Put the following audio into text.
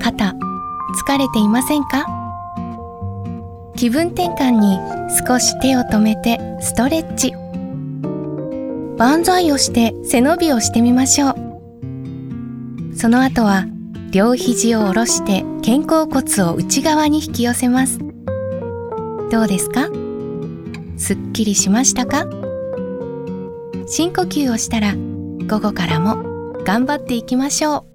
肩、疲れていませんか？気分転換に少し手を止めてストレッチ。万歳をして背伸びをしてみましょう。その後は両肘を下ろして肩甲骨を内側に引き寄せます。どうですか？すっきりしましたか？深呼吸をしたら午後からも頑張っていきましょう。